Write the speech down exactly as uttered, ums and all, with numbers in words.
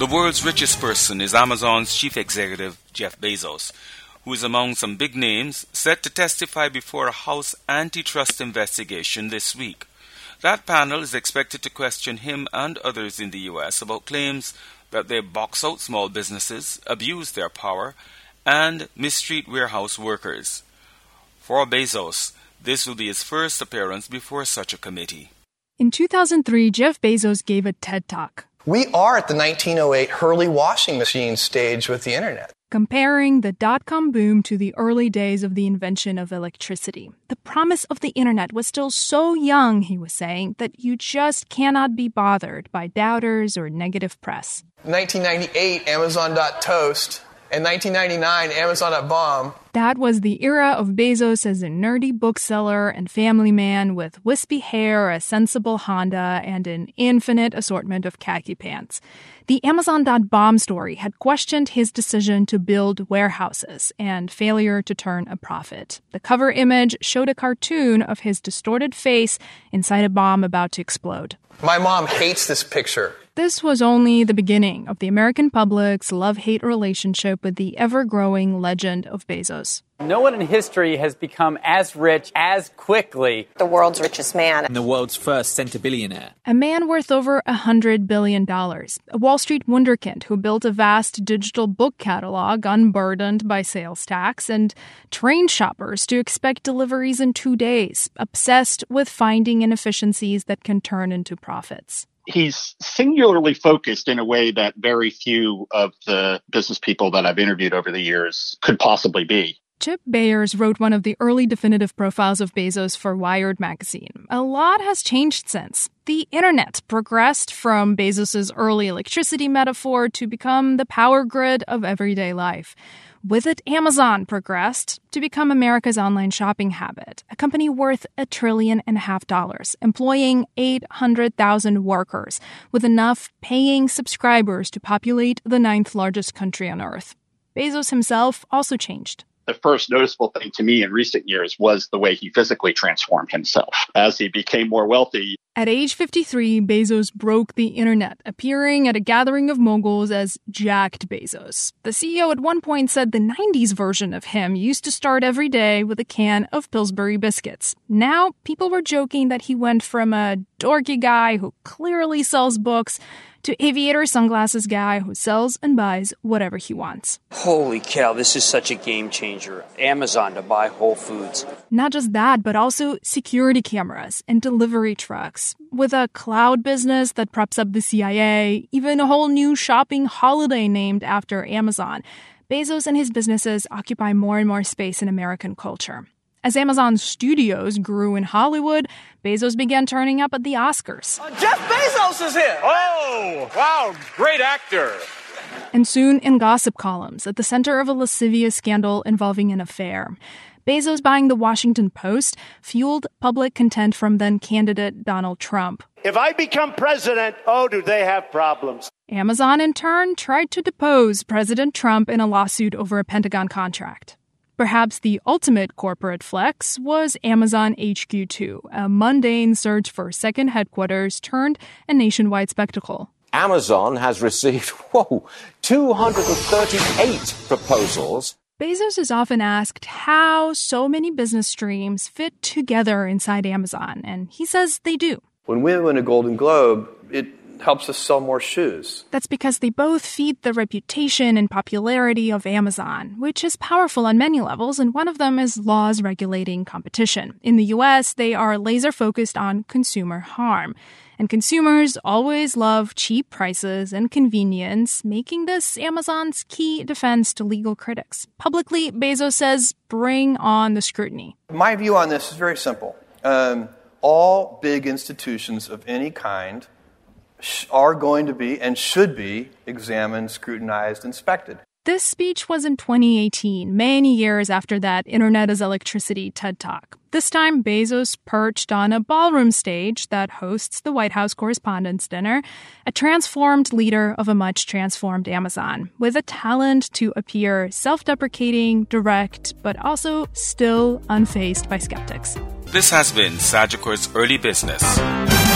The world's richest person is Amazon's chief executive, Jeff Bezos, who is among some big names set to testify before a House antitrust investigation this week. That panel is expected to question him and others in the U S about claims that they box out small businesses, abuse their power, and mistreat warehouse workers. For Bezos, this will be his first appearance before such a committee. In two thousand three, Jeff Bezos gave a TED Talk. We are at the nineteen oh eight Hurley washing machine stage with the internet. Comparing the dot-com boom to the early days of the invention of electricity. The promise of the internet was still so young, he was saying, that you just cannot be bothered by doubters or negative press. nineteen ninety-eight, Amazon.toast, and nineteen ninety-nine, Amazon.bomb. That was the era of Bezos as a nerdy bookseller and family man with wispy hair, a sensible Honda, and an infinite assortment of khaki pants. The Amazon.bomb story had questioned his decision to build warehouses and failure to turn a profit. The cover image showed a cartoon of his distorted face inside a bomb about to explode. My mom hates this picture. This was only the beginning of the American public's love-hate relationship with the ever-growing legend of Bezos. No one in history has become as rich as quickly. The world's richest man. And the world's first centibillionaire. A man worth over one hundred billion dollars. A Wall Street wunderkind who built a vast digital book catalog unburdened by sales tax and trained shoppers to expect deliveries in two days, obsessed with finding inefficiencies that can turn into profits. He's singularly focused in a way that very few of the business people that I've interviewed over the years could possibly be. Chip Bayers wrote one of the early definitive profiles of Bezos for Wired magazine. A lot has changed since. The internet progressed from Bezos's early electricity metaphor to become the power grid of everyday life. With it, Amazon progressed to become America's online shopping habit, a company worth a trillion and a half dollars, employing eight hundred thousand workers, with enough paying subscribers to populate the ninth largest country on Earth. Bezos himself also changed. The first noticeable thing to me in recent years was the way he physically transformed himself as he became more wealthy. At age fifty-three, Bezos broke the internet, appearing at a gathering of moguls as Jacked Bezos. The C E O at one point said the nineties version of him used to start every day with a can of Pillsbury biscuits. Now, people were joking that he went from a dorky guy who clearly sells books to aviator sunglasses guy who sells and buys whatever he wants. Holy cow, this is such a game changer. Amazon to buy Whole Foods. Not just that, but also security cameras and delivery trucks. With a cloud business that props up the C I A, even a whole new shopping holiday named after Amazon, Bezos and his businesses occupy more and more space in American culture. As Amazon studios grew in Hollywood, Bezos began turning up at the Oscars. Uh, Jeff Bezos is here! Oh, wow, great actor! And soon in gossip columns at the center of a lascivious scandal involving an affair. Bezos buying the Washington Post fueled public contempt from then-candidate Donald Trump. If I become president, oh, do they have problems? Amazon, in turn, tried to depose President Trump in a lawsuit over a Pentagon contract. Perhaps the ultimate corporate flex was Amazon H Q two, a mundane search for second headquarters turned a nationwide spectacle. Amazon has received, whoa, two hundred thirty-eight proposals. Bezos is often asked how so many business streams fit together inside Amazon, and he says they do. When we win a Golden Globe, it helps us sell more shoes. That's because they both feed the reputation and popularity of Amazon, which is powerful on many levels, and one of them is laws regulating competition. In the U S, they are laser-focused on consumer harm. And consumers always love cheap prices and convenience, making this Amazon's key defense to legal critics. Publicly, Bezos says, bring on the scrutiny. My view on this is very simple. Um, all big institutions of any kind are going to be and should be examined, scrutinized, inspected. This speech was in twenty eighteen, many years after that Internet as Electricity TED Talk. This time, Bezos perched on a ballroom stage that hosts the White House Correspondents' Dinner, a transformed leader of a much-transformed Amazon, with a talent to appear self-deprecating, direct, but also still unfazed by skeptics. This has been Sagicor's Early Business.